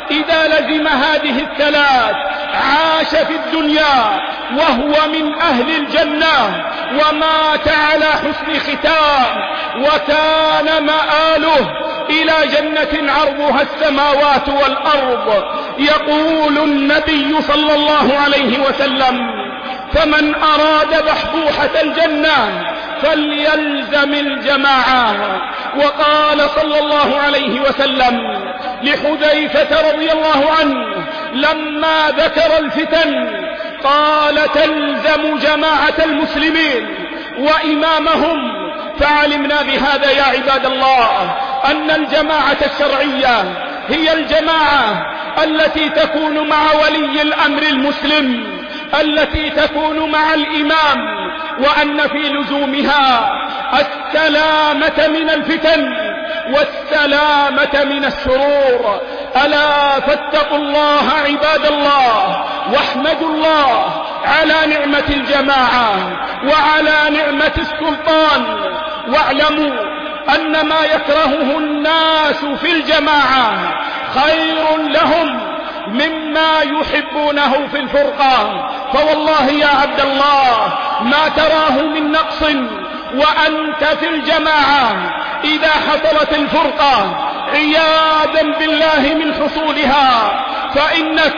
إذا لزم هذه الثلاث عاش في الدنيا وهو من أهل الجنة ومات على حسن ختام، وكان مآله إلى جنة عرضها السماوات والأرض. يقول النبي صلى الله عليه وسلم: فمن أراد بحبوحة الجنة فليلزم الجماعة. وقال صلى الله عليه وسلم لحذيفة رضي الله عنه لما ذكر الفتن قال: تلزم جماعة المسلمين وإمامهم. فعلمنا بهذا يا عباد الله أن الجماعة الشرعية هي الجماعة التي تكون مع ولي الأمر المسلم، التي تكون مع الإمام، وأن في لزومها السلامة من الفتن والسلامة من الشرور. ألا فاتقوا الله عباد الله، واحمدوا الله على نعمة الجماعة وعلى نعمة السلطان، واعلموا أن ما يكرهه الناس في الجماعة خير لهم مما يحبونه في الفرقة. فوالله يا عبد الله ما تراه من نقص وأنت في الجماعة إذا حصلت الفرقة عياذا بالله من حصولها فإنك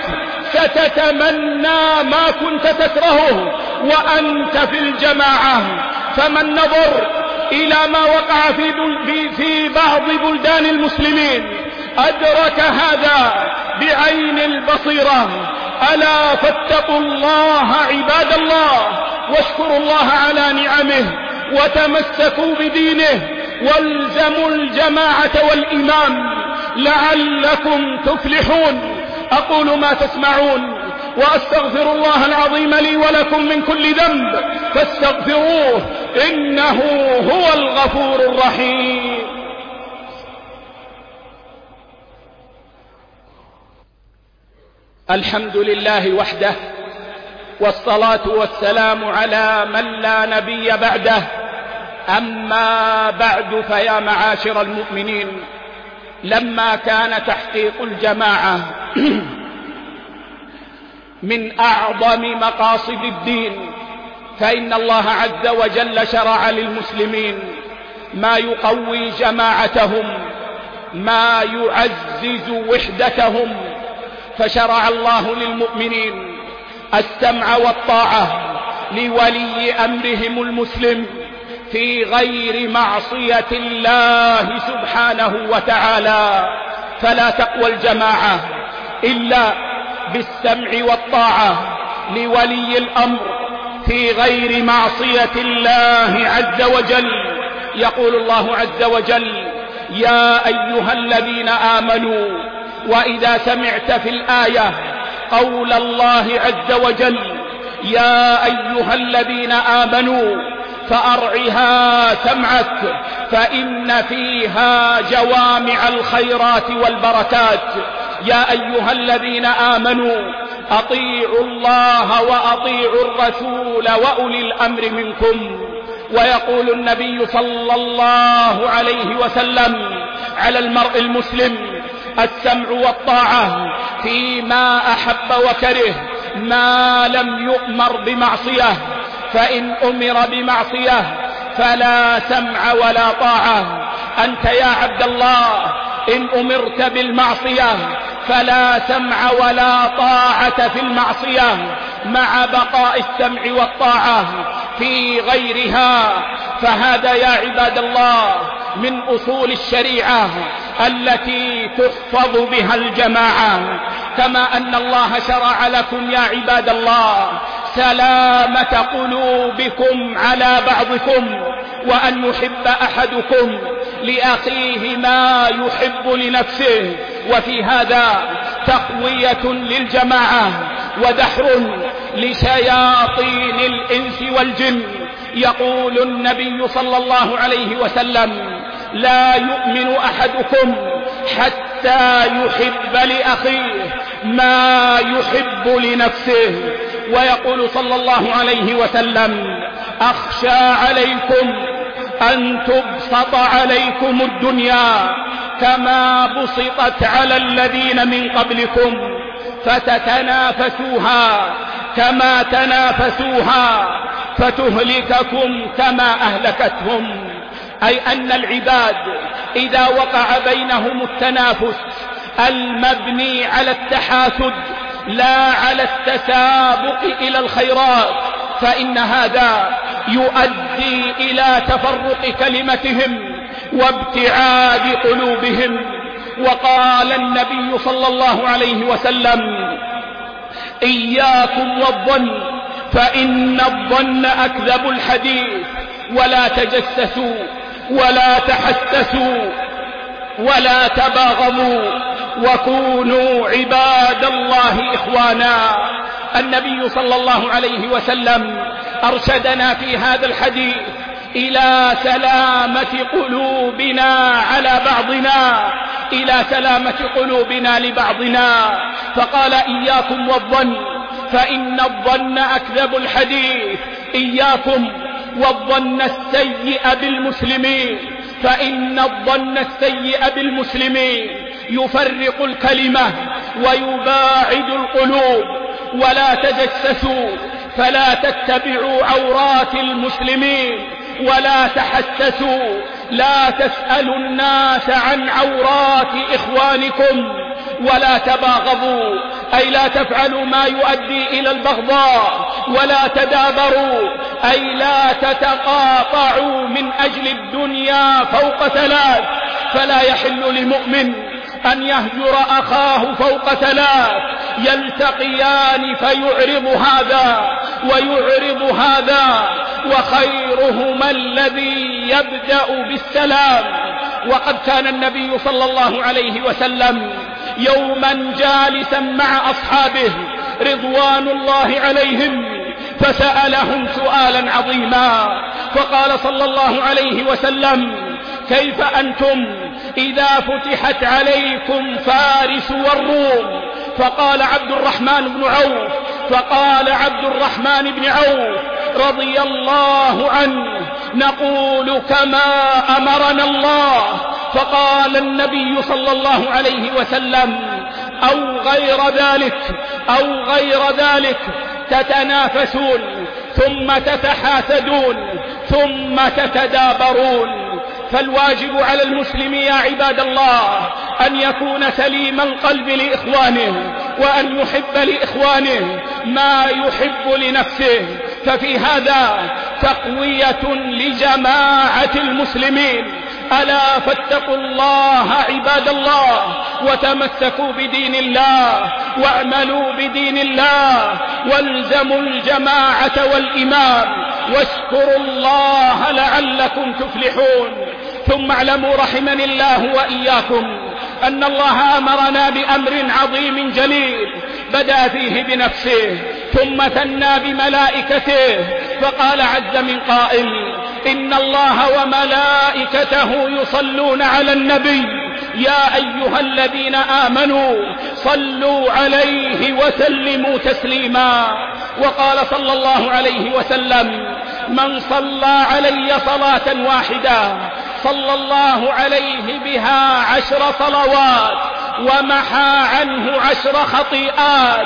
ستتمنى ما كنت تكرهه وأنت في الجماعة. فمن نظر إلى ما وقع في بعض بلدان المسلمين أدرك هذا بعين البصيرة. ألا فاتقوا الله عباد الله، واشكروا الله على نعمه، وتمسكوا بدينه، والزموا الجماعة والإمام لعلكم تفلحون. أقول ما تسمعون وأستغفر الله العظيم لي ولكم من كل ذنب فاستغفروه إنه هو الغفور الرحيم. الحمد لله وحده، والصلاة والسلام على من لا نبي بعده. أما بعد، فيا معاشر المؤمنين، لما كان تحقيق الجماعة من أعظم مقاصد الدين، فإن الله عز وجل شرع للمسلمين ما يقوي جماعتهم، ما يعزز وحدتهم. فشرع الله للمؤمنين السمع والطاعة لولي أمرهم المسلم في غير معصية الله سبحانه وتعالى. فلا تقوى الجماعة إلا بالسمع والطاعة لولي الأمر في غير معصية الله عز وجل. يقول الله عز وجل: يا أيها الذين آمنوا. وإذا سمعت في الآية قول الله عز وجل يا أيها الذين آمنوا فأرعها سمعك، فإن فيها جوامع الخيرات والبركات. يا أيها الذين آمنوا أطيعوا الله وأطيعوا الرسول وأولي الأمر منكم. ويقول النبي صلى الله عليه وسلم: على المرء المسلم السمع والطاعة فيما أحب وكره ما لم يؤمر بمعصية، فإن أمر بمعصية فلا سمع ولا طاعة. أنت يا عبد الله إن أمرت بالمعصية فلا سمع ولا طاعة في المعصية مع بقاء السمع والطاعة في غيرها. فهذا يا عباد الله من أصول الشريعة التي تحفظ بها الجماعة. كما أن الله شرع لكم يا عباد الله سلامة قلوبكم على بعضكم، وأن يحب أحدكم لأخيه ما يحب لنفسه. وفي هذا تقوية للجماعة ودحر لشياطين الإنس والجن. يقول النبي صلى الله عليه وسلم: لا يؤمن أحدكم حتى يحب لأخيه ما يحب لنفسه. ويقول صلى الله عليه وسلم: أخشى عليكم أن تبسط عليكم الدنيا كما بسطت على الذين من قبلكم فتتنافسوها كما تنافسوها فتهلككم كما أهلكتهم. أي أن العباد إذا وقع بينهم التنافس المبني على التحاسد لا على التسابق إلى الخيرات فإن هذا يؤدي إلى تفرق كلمتهم وابتعاد قلوبهم. وقال النبي صلى الله عليه وسلم: إياكم والظن فإن الظن أكذب الحديث، ولا تجسسوا ولا تحسسوا ولا تباغضوا وكونوا عباد الله إخوانا. النبي صلى الله عليه وسلم أرشدنا في هذا الحديث إلى سلامة قلوبنا على بعضنا، إلى سلامة قلوبنا لبعضنا، فقال: إياكم والظن فإن الظن أكذب الحديث. إياكم والظن السيء بالمسلمين، فإن الظن السيء بالمسلمين يفرق الكلمة ويباعد القلوب. ولا تجسسوا فلا تتبعوا عورات المسلمين ولا تحسسوا، لا تسألوا الناس عن عورات إخوانكم. ولا تباغضوا أي لا تفعلوا ما يؤدي إلى البغضاء. ولا تدابروا أي لا تتقاطعوا من أجل الدنيا فوق ثلاث، فلا يحل لمؤمن أن يهجر أخاه فوق ثلاث، يلتقيان فيعرض هذا ويعرض هذا، وخيرهما الذي يبدأ بالسلام. وقد كان النبي صلى الله عليه وسلم يوما جالسا مع أصحابه رضوان الله عليهم فسألهم سؤالا عظيما، فقال صلى الله عليه وسلم: كيف أنتم إذا فتحت عليكم فارس والروم؟ فقال عبد الرحمن بن عوف رضي الله عنه: نقول كما أمرنا الله. فقال النبي صلى الله عليه وسلم: أو غير ذلك تتنافسون ثم تتحاسدون ثم تتدابرون. فالواجب على المسلم يا عباد الله أن يكون سليم القلب لإخوانه، وأن يحب لإخوانه ما يحب لنفسه. ففي هذا تقوية لجماعة المسلمين. ألا فاتقوا الله عباد الله، وتمسكوا بدين الله، واعملوا بدين الله، والزموا الجماعة والإمام، واشكروا الله لعلكم تفلحون. ثم اعلموا رحمني الله وإياكم أن الله أمرنا بأمر عظيم جليل بدأ فيه بنفسه ثم ثنى بملائكته، فقال عز من قائل: إن الله وملائكته يصلون على النبي يا أيها الذين آمنوا صلوا عليه وسلموا تسليما. وقال صلى الله عليه وسلم: من صلى علي صلاة واحدة صلى الله عليه بها 10 صلوات ومحى عنه 10 خطيئات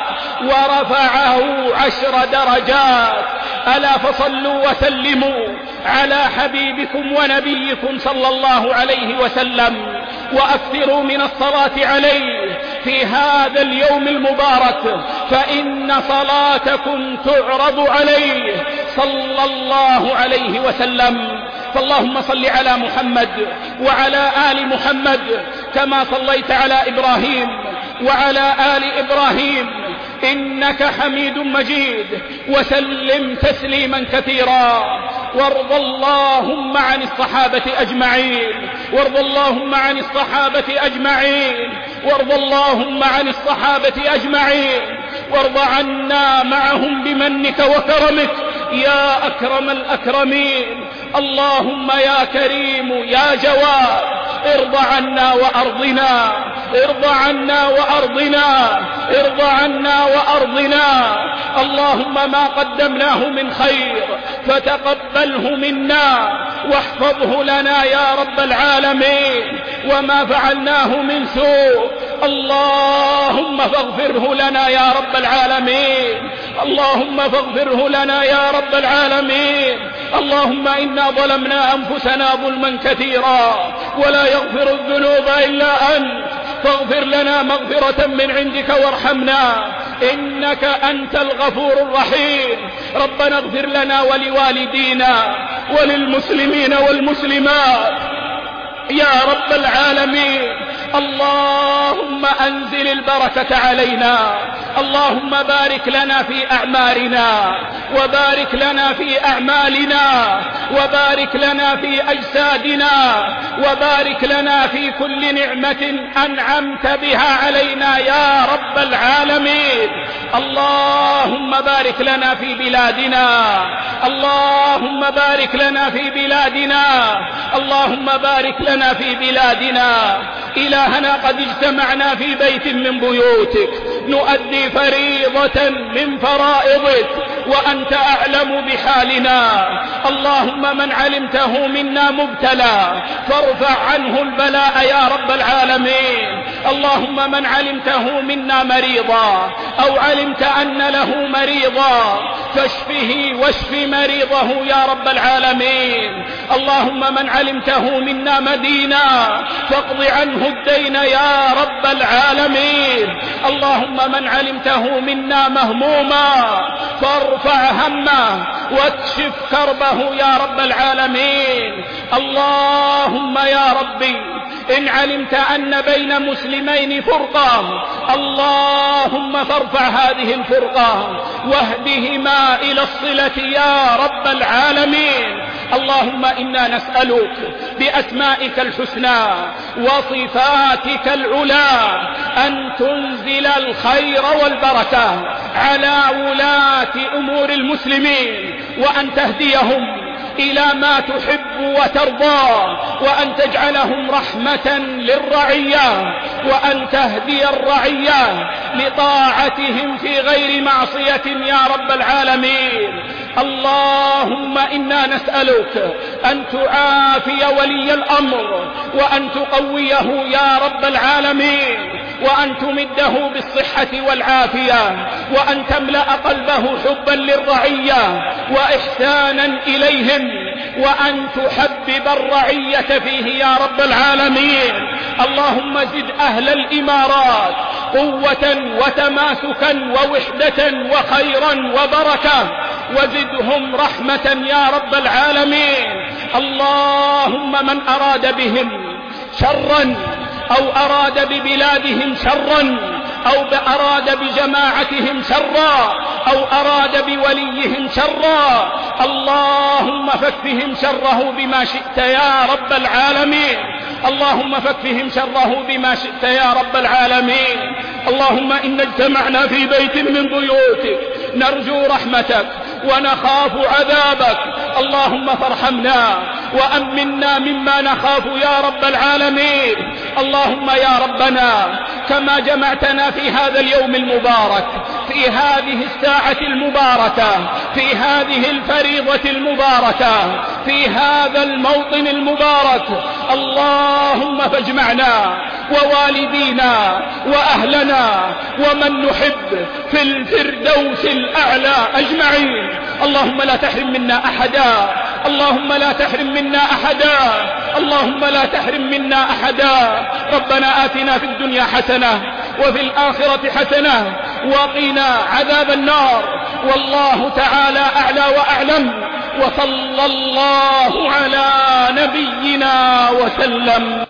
ورفعه 10 درجات. ألا فصلوا وسلموا على حبيبكم ونبيكم صلى الله عليه وسلم، وأكثروا من الصلاة عليه في هذا اليوم المبارك، فإن صلاتكم تعرض عليه صلى الله عليه وسلم. فاللهم صل على محمد وعلى آل محمد كما صليت على إبراهيم وعلى آل إبراهيم إنك حميد مجيد، وسلم تسليما كثيرا. وارض اللهم عن الصحابة أجمعين، وارض اللهم عن الصحابة أجمعين، وارض اللهم عن الصحابة أجمعين، وارض عنا معهم بمنك وكرمك يا أكرم الأكرمين. اللهم يا كريم يا جواد ارض عنا وأرضنا، ارض عنا وأرضنا، ارض عنا وأرضنا. اللهم ما قدمناه من خير فتقبله منا، واحفظه لنا يا رب العالمين، وما فعلناه من سوء اللهم فاغفره لنا يا رب العالمين، اللهم فاغفره لنا يا رب العالمين. اللهم إنا ظلمنا أنفسنا ظلما كثيرا ولا يغفر الذنوب إلا أنت، فاغفر لنا مغفرة من عندك وارحمنا إنك أنت الغفور الرحيم. ربنا اغفر لنا ولوالدينا وللمسلمين والمسلمات يا رب العالمين. اللهم أنزل البركة علينا، اللهم بارك لنا في أعمارنا، وبارك لنا في أعمالنا، وبارك لنا في أجسادنا، وبارك لنا في كل نعمة أنعمت بها علينا يا رب العالمين. اللهم بارك لنا في بلادنا، اللهم بارك لنا في بلادنا، اللهم بارك لنا في بلادنا. إلهنا قد اجتمعنا في بيت من بيوتك نؤدي فريضة من فرائضك وأنت أعلم بحالنا. اللهم من علمته منا مبتلى فارفع عنه البلاء يا رب العالمين. اللهم من علمته منا مريضا أو علمت أن له مريضا فاشفه واشف مريضه يا رب العالمين. اللهم من علمته منا مدينا فاقض عنه الدين يا رب العالمين. اللهم من علمته منا مهموما فارفع همه واكشف كربه يا رب العالمين. اللهم يا ربي إن علمت أن بين مسلمين فرقة اللهم فارفع هذه الفرقة واهدهما إلى الصلة يا رب العالمين. اللهم إنا نسألك بأسمائك الحسنى وصفاتك العلى أن تنزل الخير والبركة على ولاة أمور المسلمين، وأن تهديهم إلى ما تحب وترضى، وأن تجعلهم رحمة للرعية، وأن تهدي الرعية لطاعتهم في غير معصية يا رب العالمين. اللهم إنا نسألك أن تعافي ولي الأمر وأن تقويه يا رب العالمين، وأن تمده بالصحة والعافية، وأن تملأ قلبه حبا للرعية وإحسانا إليهم، وأن تحبب الرعية فيه يا رب العالمين. اللهم زد أهل الإمارات قوة وتماسكا ووحدة وخيرا وبركة، وزدهم رحمة يا رب العالمين. اللهم من أراد بهم شرا أو أراد ببلادهم شرا أو أراد بجماعتهم شرا أو أراد بوليهم شرا اللهم فكفهم شره بما شئت يا رب العالمين. اللهم فكفهم شره بما شئت يا رب العالمين. اللهم إن اجتمعنا في بيت من بيوتك نرجو رحمتك ونخاف عذابك، اللهم فارحمنا وأمنا مما نخاف يا رب العالمين. اللهم يا ربنا كما جمعتنا في هذا اليوم المبارك، في هذه الساعة المباركة، في هذه الفريضة المباركة، في هذا الموطن المبارك، اللهم فاجمعنا ووالدينا وأهلنا ومن نحب في الفردوس الأعلى أجمعين. اللهم لا تحرم منا أحدا، اللهم لا تحرم منا أحدا، اللهم لا تحرم منا أحدا. ربنا آتنا في الدنيا حسنة وفي الآخرة حسنة وقنا عذاب النار. والله تعالى أعلى وأعلم، وصلى الله على نبينا وسلم.